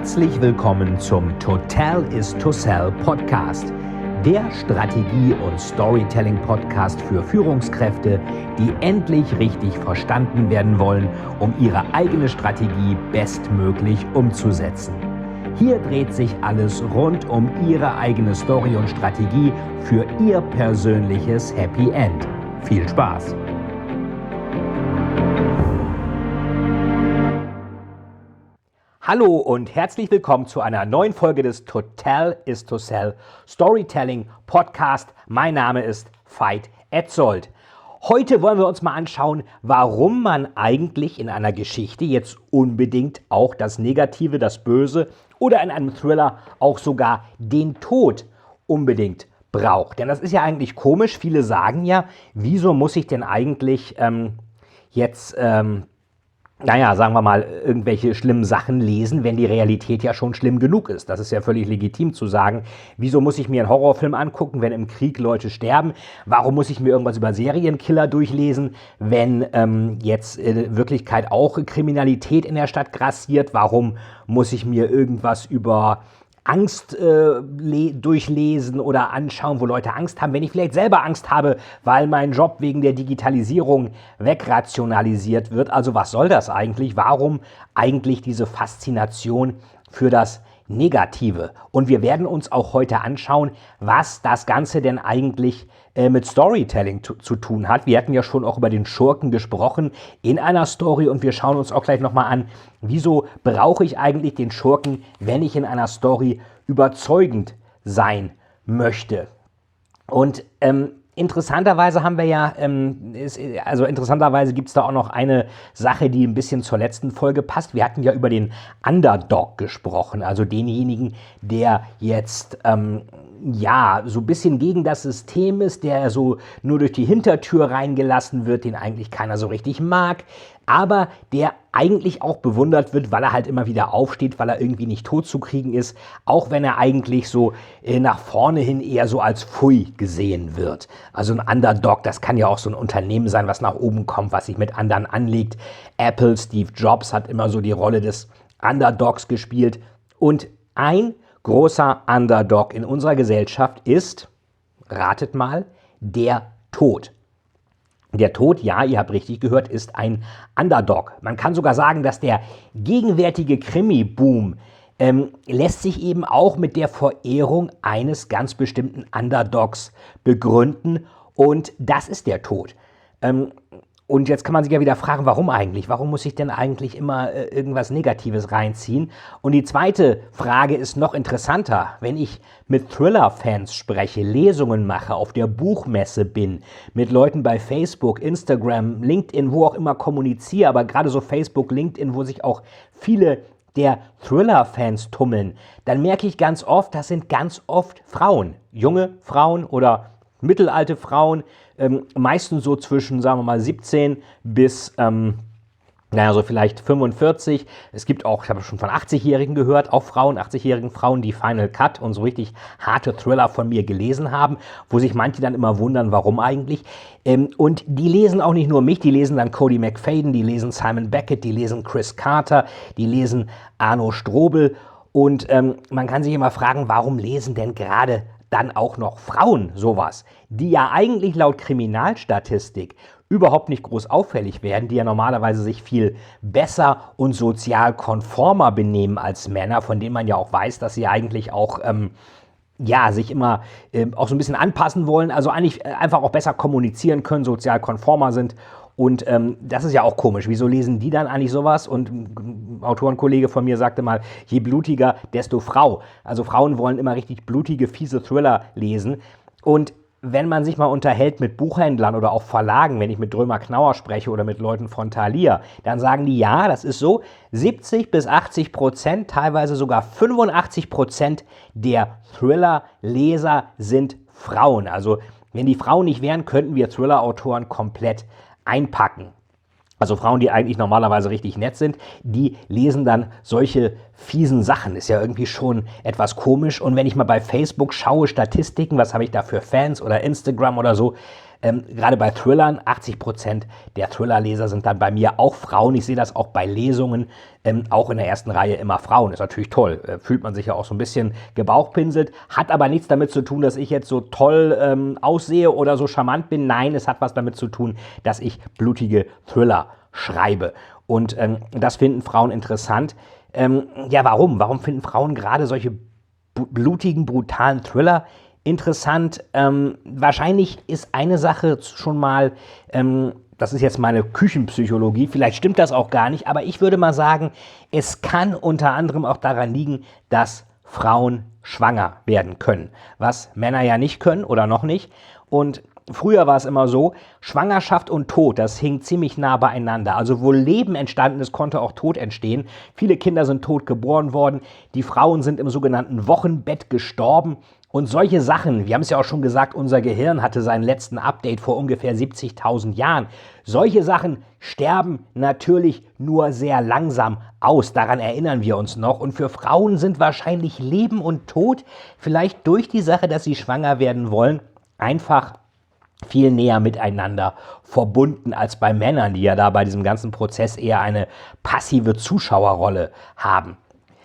Herzlich willkommen zum Total is to Sell Podcast, der Strategie- und Storytelling-Podcast für Führungskräfte, die endlich richtig verstanden werden wollen, um ihre eigene Strategie bestmöglich umzusetzen. Hier dreht sich alles rund um Ihre eigene Story und Strategie für Ihr persönliches Happy End. Viel Spaß! Hallo und herzlich willkommen zu einer neuen Folge des Total is to Sell Storytelling Podcast. Mein Name ist Veit Etzold. Heute wollen wir uns mal anschauen, warum man eigentlich in einer Geschichte jetzt unbedingt auch das Negative, das Böse oder in einem Thriller auch sogar den Tod unbedingt braucht. Denn das ist ja eigentlich komisch. Viele sagen ja, wieso muss ich denn eigentlich sagen wir mal, irgendwelche schlimmen Sachen lesen, wenn die Realität ja schon schlimm genug ist. Das ist ja völlig legitim zu sagen, wieso muss ich mir einen Horrorfilm angucken, wenn im Krieg Leute sterben? Warum muss ich mir irgendwas über Serienkiller durchlesen, wenn jetzt in Wirklichkeit auch Kriminalität in der Stadt grassiert? Warum muss ich mir irgendwas über Angst durchlesen oder anschauen, wo Leute Angst haben, wenn ich vielleicht selber Angst habe, weil mein Job wegen der Digitalisierung wegrationalisiert wird. Also was soll das eigentlich? Warum eigentlich diese Faszination für das Negative? Und wir werden uns auch heute anschauen, was das Ganze denn eigentlich mit Storytelling zu tun hat. Wir hatten ja schon auch über den Schurken gesprochen in einer Story und wir schauen uns auch gleich nochmal an, wieso brauche ich eigentlich den Schurken, wenn ich in einer Story überzeugend sein möchte. Und interessanterweise haben wir ja, interessanterweise gibt es da auch noch eine Sache, die ein bisschen zur letzten Folge passt. Wir hatten ja über den Underdog gesprochen, also denjenigen, der jetzt so ein bisschen gegen das System ist, der so nur durch die Hintertür reingelassen wird, den eigentlich keiner so richtig mag, aber der eigentlich auch bewundert wird, weil er halt immer wieder aufsteht, weil er irgendwie nicht tot zu kriegen ist, auch wenn er eigentlich so nach vorne hin eher so als Pfui gesehen wird. Also ein Underdog, das kann ja auch so ein Unternehmen sein, was nach oben kommt, was sich mit anderen anlegt. Apple, Steve Jobs hat immer so die Rolle des Underdogs gespielt. Und ein großer Underdog in unserer Gesellschaft ist, ratet mal, der Tod. Der Tod, ja, ihr habt richtig gehört, ist ein Underdog. Man kann sogar sagen, dass der gegenwärtige Krimi-Boom lässt sich eben auch mit der Verehrung eines ganz bestimmten Underdogs begründen und das ist der Tod. Und jetzt kann man sich ja wieder fragen, warum eigentlich? Warum muss ich denn eigentlich immer irgendwas Negatives reinziehen? Und die zweite Frage ist noch interessanter. Wenn ich mit Thriller-Fans spreche, Lesungen mache, auf der Buchmesse bin, mit Leuten bei Facebook, Instagram, LinkedIn, wo auch immer kommuniziere, aber gerade so Facebook, LinkedIn, wo sich auch viele der Thriller-Fans tummeln, dann merke ich ganz oft, das sind ganz oft Frauen, junge Frauen oder mittelalte Frauen, meistens so zwischen, sagen wir mal, 17 bis, so vielleicht 45. Es gibt auch, ich habe schon von 80-Jährigen gehört, auch Frauen, 80-jährigen Frauen, die Final Cut und so richtig harte Thriller von mir gelesen haben, wo sich manche dann immer wundern, warum eigentlich. Und die lesen auch nicht nur mich, die lesen dann Cody McFadden, die lesen Simon Beckett, die lesen Chris Carter, die lesen Arno Strobel. Und man kann sich immer fragen, warum lesen denn gerade dann auch noch Frauen sowas, die ja eigentlich laut Kriminalstatistik überhaupt nicht groß auffällig werden, die ja normalerweise sich viel besser und sozial konformer benehmen als Männer, von denen man ja auch weiß, dass sie eigentlich auch sich immer auch so ein bisschen anpassen wollen, also eigentlich einfach auch besser kommunizieren können, sozial konformer sind. Und das ist ja auch komisch. Wieso lesen die dann eigentlich sowas? Und ein Autorenkollege von mir sagte mal, je blutiger, desto Frau. Also Frauen wollen immer richtig blutige, fiese Thriller lesen. Und wenn man sich mal unterhält mit Buchhändlern oder auch Verlagen, wenn ich mit Drömer Knauer spreche oder mit Leuten von Thalia, dann sagen die, ja, das ist so, 70-80%, teilweise sogar 85% der Thriller-Leser sind Frauen. Also wenn die Frauen nicht wären, könnten wir Thriller-Autoren komplett einpacken. Also Frauen, die eigentlich normalerweise richtig nett sind, die lesen dann solche fiesen Sachen. Ist ja irgendwie schon etwas komisch. Und wenn ich mal bei Facebook schaue, Statistiken, was habe ich da für Fans oder Instagram oder so, Gerade bei Thrillern, 80% der Thrillerleser sind dann bei mir auch Frauen. Ich sehe das auch bei Lesungen, auch in der ersten Reihe immer Frauen. Ist natürlich toll, fühlt man sich ja auch so ein bisschen gebauchpinselt, hat aber nichts damit zu tun, dass ich jetzt so toll aussehe oder so charmant bin. Nein, es hat was damit zu tun, dass ich blutige Thriller schreibe. Und das finden Frauen interessant. Ja, warum? Warum finden Frauen gerade solche blutigen, brutalen Thriller interessant? Wahrscheinlich ist eine Sache schon mal, das ist jetzt meine Küchenpsychologie, vielleicht stimmt das auch gar nicht, aber ich würde mal sagen, es kann unter anderem auch daran liegen, dass Frauen schwanger werden können, was Männer ja nicht können oder noch nicht. Und früher war es immer so, Schwangerschaft und Tod, das hing ziemlich nah beieinander. Also wo Leben entstanden ist, konnte auch Tod entstehen. Viele Kinder sind tot geboren worden, die Frauen sind im sogenannten Wochenbett gestorben. Und solche Sachen, wir haben es ja auch schon gesagt, unser Gehirn hatte seinen letzten Update vor ungefähr 70.000 Jahren. Solche Sachen sterben natürlich nur sehr langsam aus, daran erinnern wir uns noch. Und für Frauen sind wahrscheinlich Leben und Tod vielleicht durch die Sache, dass sie schwanger werden wollen, einfach viel näher miteinander verbunden als bei Männern, die ja da bei diesem ganzen Prozess eher eine passive Zuschauerrolle haben.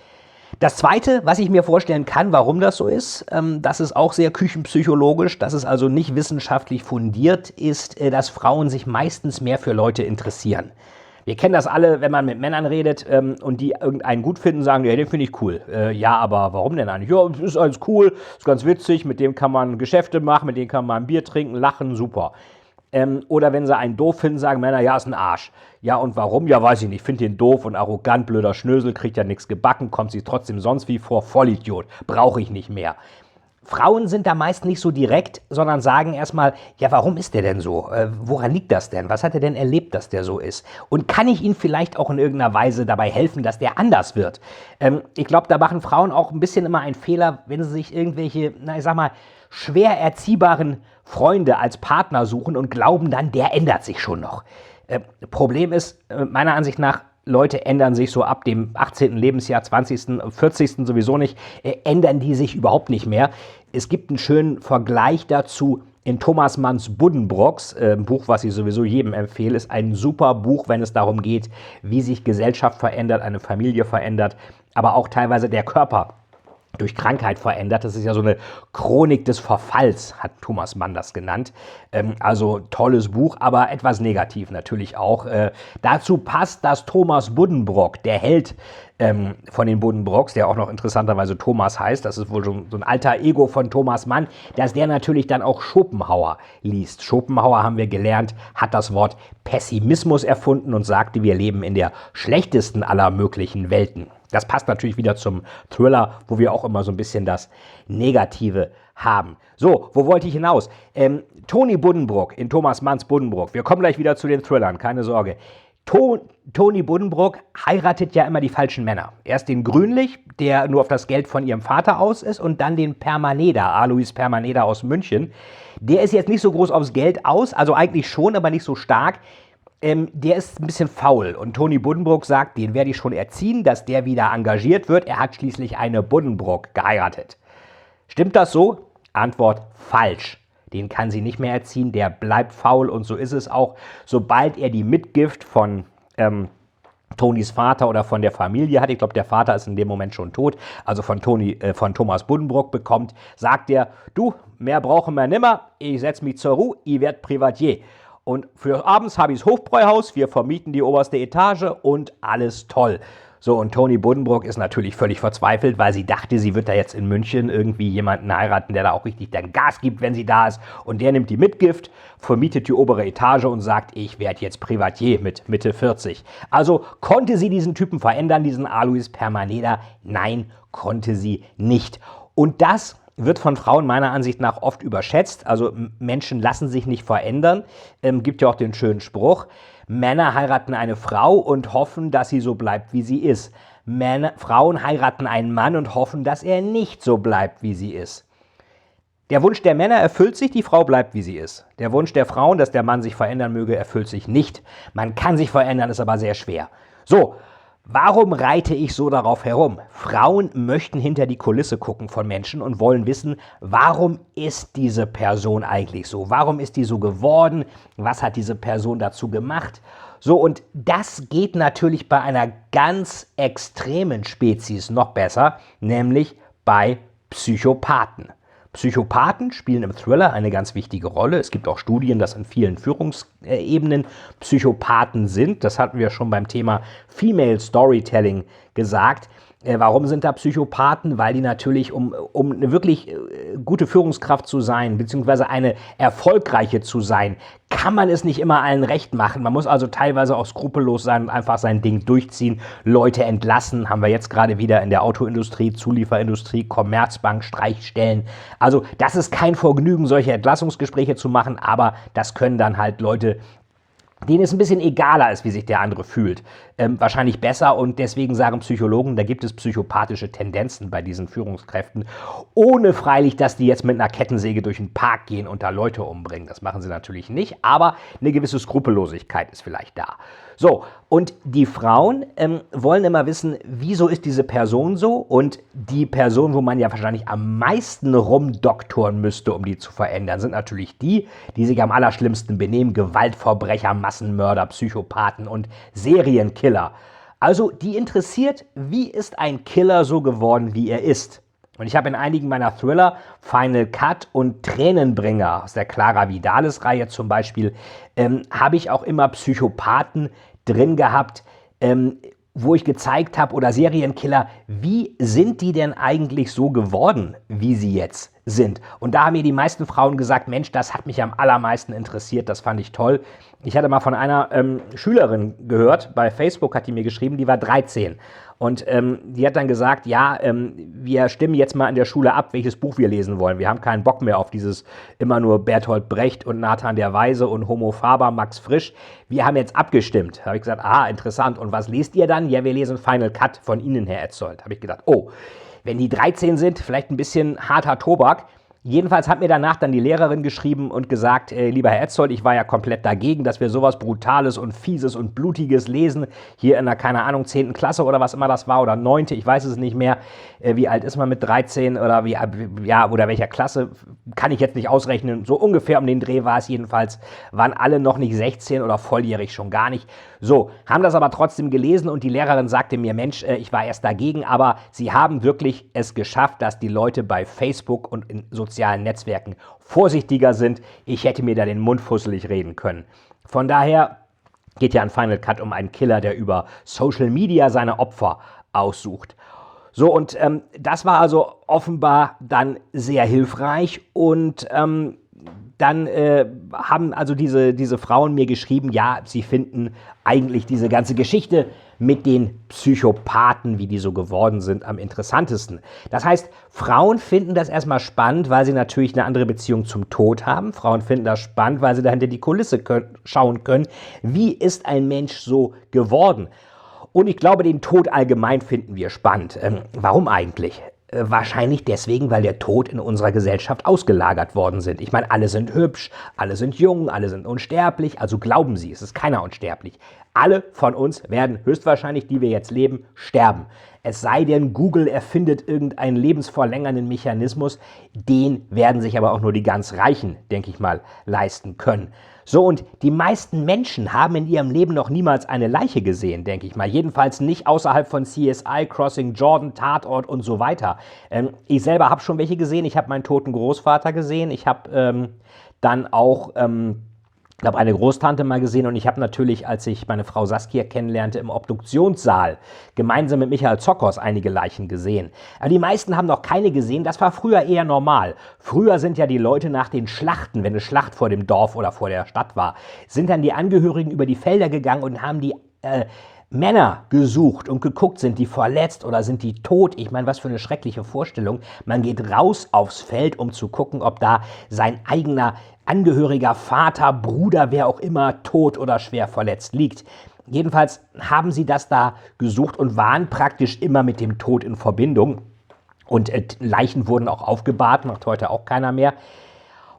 Das Zweite, was ich mir vorstellen kann, warum das so ist, das ist auch sehr küchenpsychologisch, das ist also nicht wissenschaftlich fundiert, ist, dass Frauen sich meistens mehr für Leute interessieren. Wir kennen das alle, wenn man mit Männern redet und die irgendeinen gut finden, sagen, ja, den finde ich cool. Ja, aber warum denn eigentlich? Ja, ist alles cool, ist ganz witzig, mit dem kann man Geschäfte machen, mit dem kann man ein Bier trinken, lachen, super. Oder wenn sie einen doof finden, sagen Männer, ja, ist ein Arsch. Ja, und warum? Ja, weiß ich nicht. Finde den doof und arrogant, blöder Schnösel, kriegt ja nichts gebacken, kommt sich trotzdem sonst wie vor, Vollidiot, brauche ich nicht mehr. Frauen sind da meist nicht so direkt, sondern sagen erstmal, ja, warum ist der denn so? Woran liegt das denn? Was hat er denn erlebt, dass der so ist? Und kann ich ihm vielleicht auch in irgendeiner Weise dabei helfen, dass der anders wird? Ich glaube, da machen Frauen auch ein bisschen immer einen Fehler, wenn sie sich irgendwelche, na, ich sag mal, schwer erziehbaren Freunde als Partner suchen und glauben dann, der ändert sich schon noch. Problem ist, meiner Ansicht nach, Leute ändern sich so ab dem 18. Lebensjahr, 20., 40. sowieso nicht, ändern die sich überhaupt nicht mehr. Es gibt einen schönen Vergleich dazu in Thomas Manns Buddenbrooks, ein Buch, was ich sowieso jedem empfehle, ist ein super Buch, wenn es darum geht, wie sich Gesellschaft verändert, eine Familie verändert, aber auch teilweise der Körper durch Krankheit verändert. Das ist ja so eine Chronik des Verfalls, hat Thomas Mann das genannt. Also tolles Buch, aber etwas negativ natürlich auch. Dazu passt, dass Thomas Buddenbrook, der Held von den Buddenbrooks, der auch noch interessanterweise Thomas heißt, das ist wohl so ein alter Ego von Thomas Mann, dass der natürlich dann auch Schopenhauer liest. Schopenhauer, haben wir gelernt, hat das Wort Pessimismus erfunden und sagte, wir leben in der schlechtesten aller möglichen Welten. Das passt natürlich wieder zum Thriller, wo wir auch immer so ein bisschen das Negative haben. So, wo wollte ich hinaus? Tony Buddenbrook in Thomas Manns Buddenbrook. Wir kommen gleich wieder zu den Thrillern, keine Sorge. Tony Buddenbrook heiratet ja immer die falschen Männer. Erst den Grünlich, der nur auf das Geld von ihrem Vater aus ist, und dann den Permaneder, Alois Permaneder aus München. Der ist jetzt nicht so groß aufs Geld aus, also eigentlich schon, aber nicht so stark. Der ist ein bisschen faul und Tony Buddenbrook sagt, den werde ich schon erziehen, dass der wieder engagiert wird. Er hat schließlich eine Buddenbrook geheiratet. Stimmt das so? Antwort: falsch. Den kann sie nicht mehr erziehen, der bleibt faul und so ist es auch. Sobald er die Mitgift von Tonys Vater oder von der Familie hat, ich glaube, der Vater ist in dem Moment schon tot, also von Thomas Buddenbrook bekommt, sagt er, du, mehr brauchen wir nimmer, ich setze mich zur Ruhe, ich werd Privatier. Und für abends habe ich das Hofbräuhaus, wir vermieten die oberste Etage und alles toll. So, und Tony Buddenbrook ist natürlich völlig verzweifelt, weil sie dachte, sie wird da jetzt in München irgendwie jemanden heiraten, der da auch richtig dann Gas gibt, wenn sie da ist. Und der nimmt die Mitgift, vermietet die obere Etage und sagt, ich werde jetzt Privatier mit Mitte 40. Also konnte sie diesen Typen verändern, diesen Alois Permaneder? Nein, konnte sie nicht. Und das wird von Frauen meiner Ansicht nach oft überschätzt. Also Menschen lassen sich nicht verändern. Gibt ja auch den schönen Spruch, Männer heiraten eine Frau und hoffen, dass sie so bleibt, wie sie ist. Frauen heiraten einen Mann und hoffen, dass er nicht so bleibt, wie sie ist. Der Wunsch der Männer erfüllt sich, die Frau bleibt, wie sie ist. Der Wunsch der Frauen, dass der Mann sich verändern möge, erfüllt sich nicht. Man kann sich verändern, ist aber sehr schwer. So, Warum reite ich so darauf herum? Frauen möchten hinter die Kulisse gucken von Menschen und wollen wissen, warum ist diese Person eigentlich so? Warum ist die so geworden? Was hat diese Person dazu gemacht? So, und das geht natürlich bei einer ganz extremen Spezies noch besser, nämlich bei Psychopathen. Psychopathen spielen im Thriller eine ganz wichtige Rolle. Es gibt auch Studien, dass in vielen Führungsebenen Psychopathen sind. Das hatten wir schon beim Thema Female Storytelling gesagt. Warum sind da Psychopathen? Weil die natürlich, um eine wirklich gute Führungskraft zu sein, beziehungsweise eine erfolgreiche zu sein, kann man es nicht immer allen recht machen. Man muss also teilweise auch skrupellos sein und einfach sein Ding durchziehen, Leute entlassen. Haben wir jetzt gerade wieder in der Autoindustrie, Zulieferindustrie, Commerzbank, Streichstellen. Also das ist kein Vergnügen, solche Entlassungsgespräche zu machen, aber das können dann halt Leute, denen es ein bisschen egaler ist, wie sich der andere fühlt, wahrscheinlich besser, und deswegen sagen Psychologen, da gibt es psychopathische Tendenzen bei diesen Führungskräften, ohne freilich, dass die jetzt mit einer Kettensäge durch den Park gehen und da Leute umbringen. Das machen sie natürlich nicht, aber eine gewisse Skrupellosigkeit ist vielleicht da. So, und die Frauen wollen immer wissen, wieso ist diese Person so, und die Person, wo man ja wahrscheinlich am meisten rumdoktoren müsste, um die zu verändern, sind natürlich die sich am allerschlimmsten benehmen: Gewaltverbrecher, Massenmörder, Psychopathen und Serienkiller. Also die interessiert, wie ist ein Killer so geworden, wie er ist. Und ich habe in einigen meiner Thriller, Final Cut und Tränenbringer aus der Clara Vidalis-Reihe zum Beispiel, habe ich auch immer Psychopathen drin gehabt, wo ich gezeigt habe, oder Serienkiller, wie sind die denn eigentlich so geworden, wie sie jetzt sind? Und da haben mir die meisten Frauen gesagt, Mensch, das hat mich am allermeisten interessiert, das fand ich toll. Ich hatte mal von einer Schülerin gehört, bei Facebook hat die mir geschrieben, die war 13. Und die hat dann gesagt, ja, wir stimmen jetzt mal in der Schule ab, welches Buch wir lesen wollen. Wir haben keinen Bock mehr auf dieses immer nur Bertolt Brecht und Nathan der Weise und Homo Faber, Max Frisch. Wir haben jetzt abgestimmt. Da habe ich gesagt, interessant. Und was lest ihr dann? Ja, wir lesen Final Cut von Ihnen, Herr Etzold. Da habe ich gedacht, oh, wenn die 13 sind, vielleicht ein bisschen harter Tobak. Jedenfalls hat mir danach dann die Lehrerin geschrieben und gesagt, lieber Herr Etzold, ich war ja komplett dagegen, dass wir sowas Brutales und Fieses und Blutiges lesen, hier in der, keine Ahnung, 10. Klasse oder was immer das war, oder 9., ich weiß es nicht mehr, wie alt ist man mit 13 oder oder welcher Klasse, kann ich jetzt nicht ausrechnen, so ungefähr um den Dreh war es jedenfalls, waren alle noch nicht 16 oder volljährig schon gar nicht. So, haben das aber trotzdem gelesen, und die Lehrerin sagte mir, Mensch, ich war erst dagegen, aber sie haben wirklich es geschafft, dass die Leute bei Facebook und in sozialen Netzwerken vorsichtiger sind. Ich hätte mir da den Mund fusselig reden können. Von daher geht ja an Final Cut um einen Killer, der über Social Media seine Opfer aussucht. So, und das war also offenbar dann sehr hilfreich, und dann haben also diese Frauen mir geschrieben, ja, sie finden eigentlich diese ganze Geschichte mit den Psychopathen, wie die so geworden sind, am interessantesten. Das heißt, Frauen finden das erstmal spannend, weil sie natürlich eine andere Beziehung zum Tod haben. Frauen finden das spannend, weil sie da hinter die Kulisse schauen können. Wie ist ein Mensch so geworden? Und ich glaube, den Tod allgemein finden wir spannend. Warum eigentlich? Wahrscheinlich deswegen, weil der Tod in unserer Gesellschaft ausgelagert worden sind. Ich meine, alle sind hübsch, alle sind jung, alle sind unsterblich, also glauben Sie, es ist keiner unsterblich. Alle von uns werden höchstwahrscheinlich, die wir jetzt leben, sterben. Es sei denn, Google erfindet irgendeinen lebensverlängernden Mechanismus, den werden sich aber auch nur die ganz Reichen, denke ich mal, leisten können. So, und die meisten Menschen haben in ihrem Leben noch niemals eine Leiche gesehen, denke ich mal. Jedenfalls nicht außerhalb von CSI, Crossing Jordan, Tatort und so weiter. Ich selber habe schon welche gesehen. Ich habe meinen toten Großvater gesehen. Ich habe dann auch eine Großtante mal gesehen, und ich habe natürlich, als ich meine Frau Saskia kennenlernte, im Obduktionssaal gemeinsam mit Michael Zokos einige Leichen gesehen. Aber die meisten haben noch keine gesehen, das war früher eher normal. Früher sind ja die Leute nach den Schlachten, wenn eine Schlacht vor dem Dorf oder vor der Stadt war, sind dann die Angehörigen über die Felder gegangen und haben die Männer gesucht und geguckt, sind die verletzt oder sind die tot? Ich meine, was für eine schreckliche Vorstellung. Man geht raus aufs Feld, um zu gucken, ob da sein eigener Angehöriger, Vater, Bruder, wer auch immer, tot oder schwer verletzt liegt. Jedenfalls haben sie das da gesucht und waren praktisch immer mit dem Tod in Verbindung. Und Leichen wurden auch aufgebahrt, macht heute auch keiner mehr.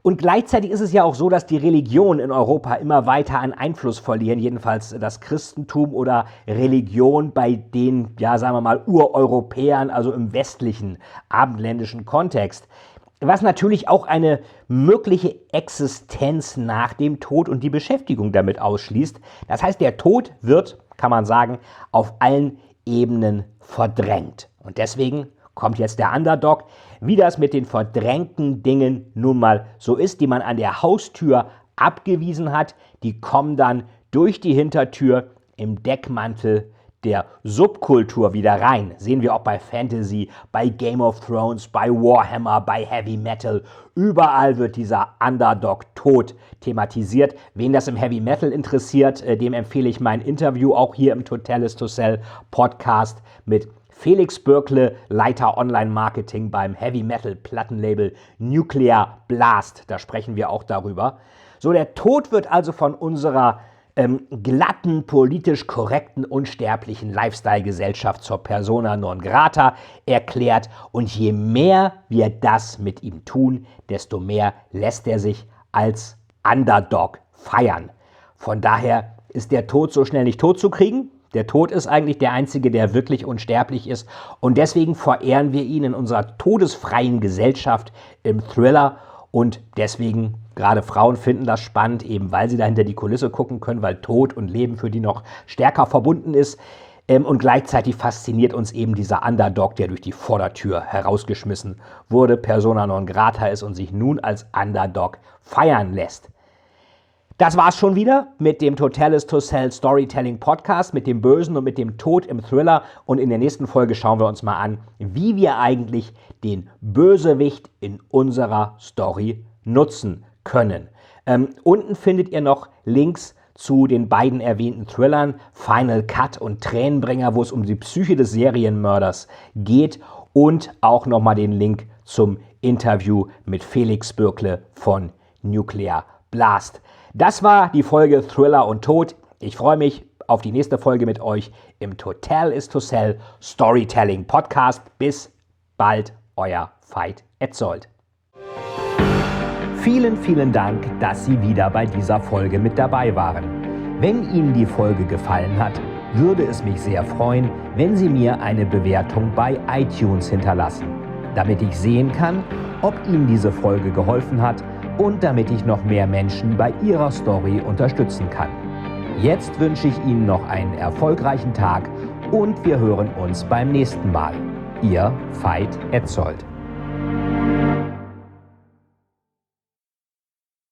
Und gleichzeitig ist es ja auch so, dass die Religionen in Europa immer weiter an Einfluss verlieren, jedenfalls das Christentum oder Religion bei den, ja, sagen wir mal, Ureuropäern, also im westlichen, abendländischen Kontext. Was natürlich auch eine mögliche Existenz nach dem Tod und die Beschäftigung damit ausschließt. Das heißt, der Tod wird, kann man sagen, auf allen Ebenen verdrängt. Und deswegen kommt jetzt der Underdog, wie das mit den verdrängten Dingen nun mal so ist, die man an der Haustür abgewiesen hat. Die kommen dann durch die Hintertür im Deckmantel der Subkultur wieder rein. Sehen wir auch bei Fantasy, bei Game of Thrones, bei Warhammer, bei Heavy Metal. Überall wird dieser Underdog-Tod thematisiert. Wen das im Heavy Metal interessiert, dem empfehle ich mein Interview auch hier im Total is to Sell Podcast mit Felix Bürkle, Leiter Online-Marketing beim Heavy Metal Plattenlabel Nuclear Blast. Da sprechen wir auch darüber. So, der Tod wird also von unserer glatten, politisch korrekten, unsterblichen Lifestyle-Gesellschaft zur Persona non grata erklärt. Und je mehr wir das mit ihm tun, desto mehr lässt er sich als Underdog feiern. Von daher ist der Tod so schnell nicht tot zu kriegen. Der Tod ist eigentlich der Einzige, der wirklich unsterblich ist. Und deswegen verehren wir ihn in unserer todesfreien Gesellschaft im Thriller. Und deswegen, gerade Frauen finden das spannend, eben weil sie da hinter die Kulisse gucken können, weil Tod und Leben für die noch stärker verbunden ist. Und gleichzeitig fasziniert uns eben dieser Underdog, der durch die Vordertür herausgeschmissen wurde, Persona non grata ist und sich nun als Underdog feiern lässt. Das war's schon wieder mit dem Total is to Sell Storytelling Podcast, mit dem Bösen und mit dem Tod im Thriller. Und in der nächsten Folge schauen wir uns mal an, wie wir eigentlich den Bösewicht in unserer Story nutzen können. Unten findet ihr noch Links zu den beiden erwähnten Thrillern, Final Cut und Tränenbringer, wo es um die Psyche des Serienmörders geht. Und auch nochmal den Link zum Interview mit Felix Bürkle von Nuclear Blast. Das war die Folge Thriller und Tod. Ich freue mich auf die nächste Folge mit euch im Total is to Sell Storytelling Podcast. Bis bald, euer Veit Etzold. Vielen, vielen Dank, dass Sie wieder bei dieser Folge mit dabei waren. Wenn Ihnen die Folge gefallen hat, würde es mich sehr freuen, wenn Sie mir eine Bewertung bei iTunes hinterlassen, damit ich sehen kann, ob Ihnen diese Folge geholfen hat und damit ich noch mehr Menschen bei ihrer Story unterstützen kann. Jetzt wünsche ich Ihnen noch einen erfolgreichen Tag und wir hören uns beim nächsten Mal. Ihr Veit Etzold.